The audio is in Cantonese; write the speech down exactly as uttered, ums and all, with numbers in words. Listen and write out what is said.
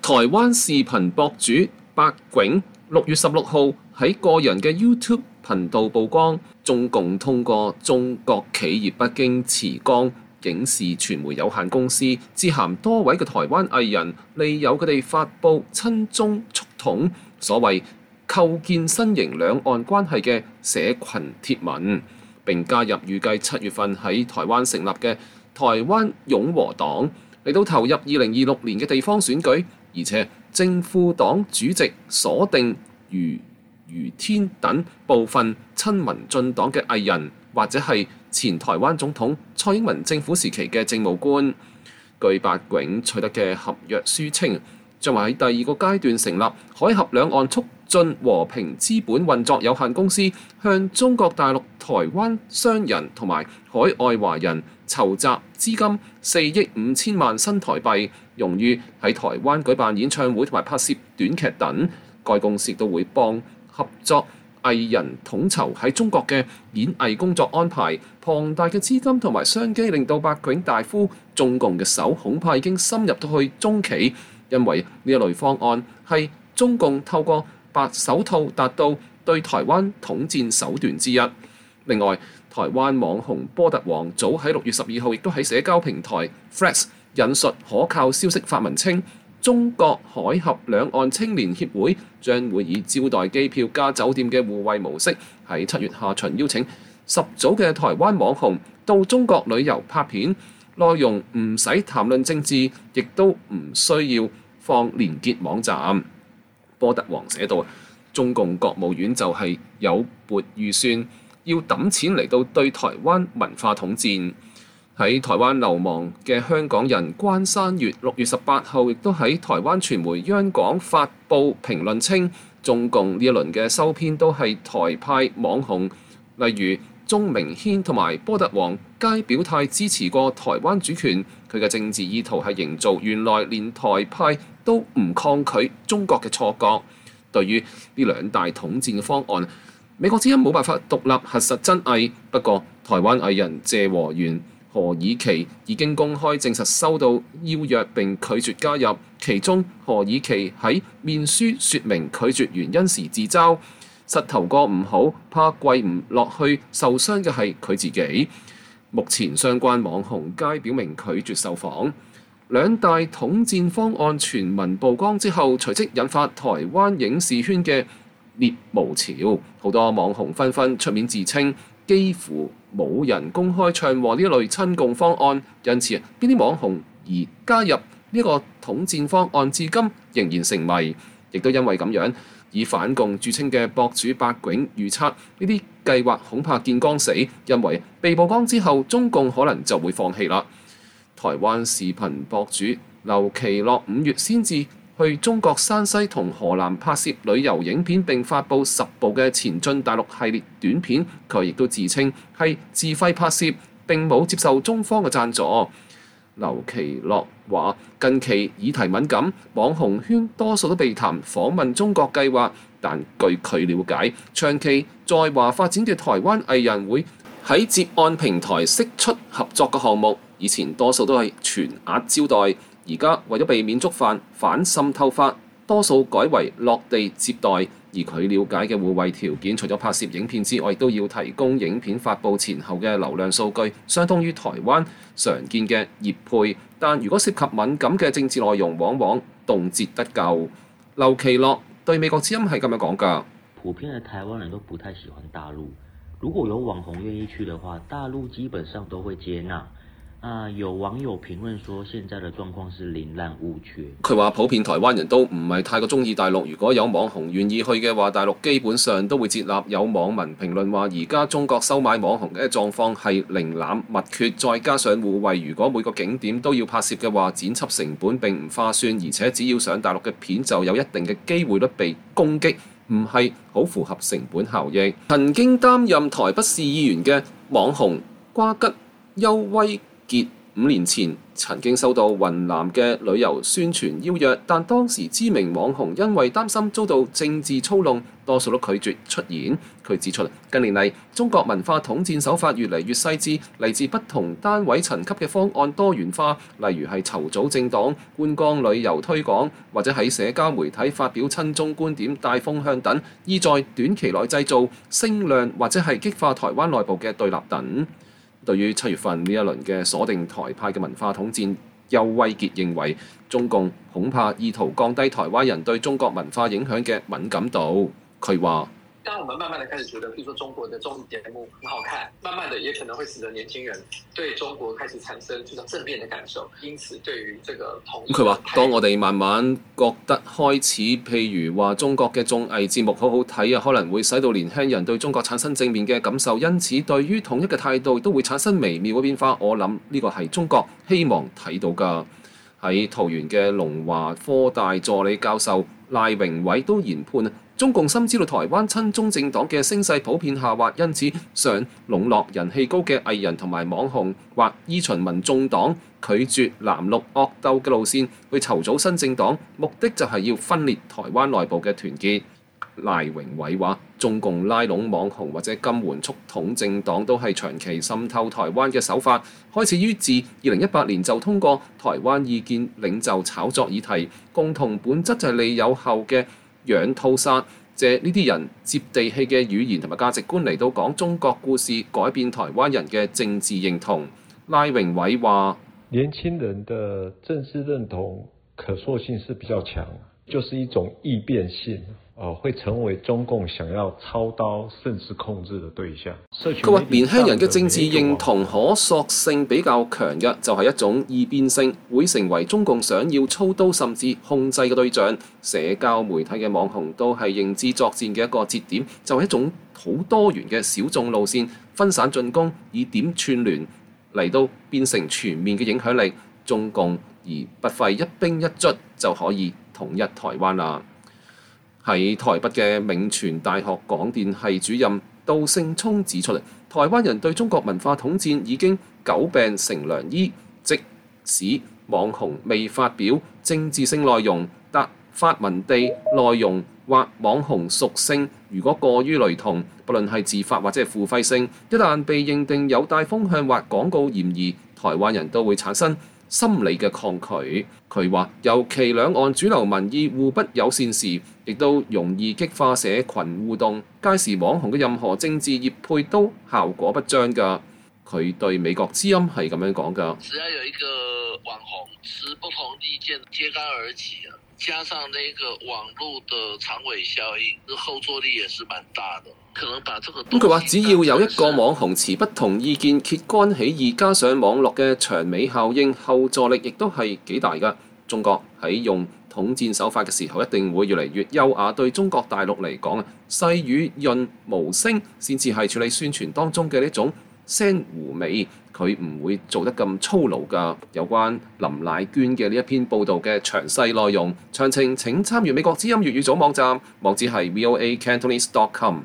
台灣視頻博主白囧六月十六號喺個人嘅 YouTube 頻道曝光，中共通過中國企業北京慈光影視傳媒有限公司致函多位嘅台灣藝人，利誘佢哋發布親中促統所謂構建新型兩岸關係嘅社群貼文，並加入預計七月份喺台灣成立嘅台灣擁和黨，嚟到投入二零二六年嘅地方選舉，而且正副黨主席鎖定余余天等部分親民進黨嘅藝人，或者係前台灣總統蔡英文政府時期嘅政務官。據白囧取得嘅合約書稱，將會喺第二個階段成立海峽兩岸促進和平資本運作有限公司，向中國大陸台灣商人同埋海外華人籌集資金四億五千萬新台幣，用於喺台灣舉辦演唱會同埋拍攝短劇等。該公司都會幫合作藝人統籌喺中國嘅演藝工作安排。龐大嘅資金同埋商機令到白囧大呼，中共嘅手恐怕已經深入到去中企，因為呢一類方案係中共透過白手套達到對台灣統戰手段之一。另外，台灣網紅波特王早喺六月十二號亦都喺社交平台 Threads 引述可靠消息發文稱，中國海峽兩岸青年協會將會以招待機票加酒店嘅互惠模式，喺七月下旬邀請十組嘅台灣網紅到中國旅遊拍片，內容唔使談論政治，亦都唔需要放連結網站。波特王寫道，中共國務院就係有撥預算，要揼錢嚟到對台灣文化統戰。喺台灣流亡嘅香港人關山月六月十八號亦都喺台灣傳媒央廣發布評論稱，中共呢一輪嘅收編都係台派網紅，例如鍾明軒同埋波特王皆表態支持過台灣主權。佢嘅政治意圖係營造原來連台派都唔抗拒中國嘅錯覺。對於呢兩大統戰嘅方案，美國之音冇辦法獨立核實真偽。不過台灣藝人謝和弦、何以琪已經公開證實收到邀約並拒絕加入，其中何以琪喺面書説明拒絕原因時自嘲，膝頭哥唔好，怕跪唔落去，受傷嘅係佢自己。目前相關網紅皆表明拒絕受訪。兩大統戰方案全文曝光之後，隨即引發台灣影視圈嘅獵巫潮，好多網紅紛紛出面自稱，幾乎冇人公開唱和呢一類親共方案，因此邊啲網紅而加入呢個統戰方案至今仍然成謎。亦都因為咁樣，以反共著稱嘅博主白囧預測呢啲計劃恐怕見光死，因為被曝光之後，中共可能就會放棄啦。台灣視頻博主劉其樂五月先至去中國山西同河南拍攝旅遊影片，並發布十部嘅前進大陸系列短片。佢亦都自稱係自費拍攝，並冇接受中方嘅贊助。劉其樂話：近期議題敏感，網紅圈多數都被談訪問中國計劃，但據佢了解，長期在華發展嘅台灣藝人會喺接案平台釋出合作嘅項目，以前多數都係全額招待，而家為咗避免觸犯反滲透法，多數改為落地接待。而佢了解嘅互惠條件，除咗拍攝影片之外，亦都要提供影片發布前後嘅流量數據，相當於台灣常見嘅業配。但如果涉及敏感嘅政治內容，往往動輒得咎。劉其樂對美國之音係咁樣講㗎。 普遍的台灣人都不太喜歡大陸，如果有網紅願意去的話，大陸基本上都會接納。啊！有網友評論說，現在的狀況是寧濫勿缺。 佢話普遍台灣人都唔係太過中意大陸，如果有網紅願意去嘅話，大陸基本上都會接納。有網民評論話，而家中國收買網紅嘅狀況係寧濫勿缺，再加上互惠，如果每個景點都要拍攝嘅話，剪輯成本並唔划算，而且只要上大陸嘅片就有一定嘅機會率被攻擊，唔係好符合成本效益。曾經擔任台北市議員嘅網紅瓜吉邱威傑五年前曾經收到雲南嘅旅遊宣傳邀約，但當時知名網紅因為擔心遭到政治操弄，多數都拒絕出演。佢指出，近年嚟中國文化統戰手法越嚟越細緻，嚟自不同單位層級嘅方案多元化，例如係籌組政黨、觀光旅遊推廣，或者喺社交媒體發表親中觀點帶風向等，意在短期內製造聲量或者係激化台灣內部嘅對立等。對於七月份呢一輪嘅鎖定台派嘅文化統戰，邱威傑認為中共恐怕意圖降低台灣人對中國文化影響嘅敏感度。佢話： 當我們慢慢的開始覺得，譬如說中國的綜藝節目很好看，慢慢的也可能會使得年輕人對中國開始產生這種正面的感受。因此，對於這個統一， 佢話：當我哋慢慢覺得開始，譬如話中國嘅綜藝節目好好睇啊，可能會使到年輕人對中國產生正面嘅感受，因此對於統一嘅態度都會產生微妙嘅變化。我諗呢個係中國希望睇到㗎。喺桃園嘅龍華科大助理教授賴榮偉都研判啊，中共深知道台灣親中政黨嘅聲勢普遍下滑，因此想籠絡人氣高嘅藝人同埋網紅，或依循民眾黨拒絕藍綠惡鬥嘅路線去籌組新政黨，目的就係要分裂台灣內部嘅團結。賴榮偉話：中共拉攏網紅或者金援促統政黨都係長期滲透台灣嘅手法，開始於自二零一八年就通過台灣意見領袖炒作議題，共同本質就係利誘後嘅養套殺，借呢啲人接地氣嘅語言同埋價值觀嚟到講中國故事，改變台灣人嘅政治認同。賴榮偉話： 年輕人的政治認同可塑性是比較強，就是一種易變性。呃，會成為中共想要操刀甚至控制的對象。 佢話年輕人嘅政治認同可塑性比較強嘅，就係一種易變性，會成為中共想要操刀甚至控制嘅對象。社交媒體嘅網紅都係認知作戰嘅一個節點，就係一種好多元嘅小眾路線，分散進攻，以點串聯嚟到變成全面嘅影響力。中共而不費一兵一卒就可以統一台灣啦。喺台北嘅銘傳大學廣電系主任杜勝聰指出嚟，台灣人對中國文化統戰已經久病成良醫，即使網紅未發表政治性內容，但發文地內容或網紅屬性如果過於雷同，不論係自發或者係付費性，一旦被認定有帶風向或廣告嫌疑，台灣人都會產生心理嘅抗拒。佢話尤其兩岸主流民意互不友善時，亦都容易激化社群互動，屆時網紅嘅任何政治業配都效果不彰㗎。佢對美國之音係咁樣講㗎。 只要有一個網紅持不同意見揭竿而起，加上那個網絡的長尾效應，後坐力也是蠻大的。可能把這個咁佢話，只要有一個網紅持不同意見揭竿起義，加上網絡嘅長尾效應，後坐力亦都係幾大㗎。中國喺用統戰手法嘅時候，一定會越嚟越優雅。對中國大陸嚟講啊，細語潤無聲先至係處理宣傳當中嘅呢種聲狐味，佢唔會做得咁粗魯㗎。有關林乃娟嘅呢一篇報導嘅詳細內容，詳情請參閱美國之音粵語組網站，網址係 v o a cantonese dot com。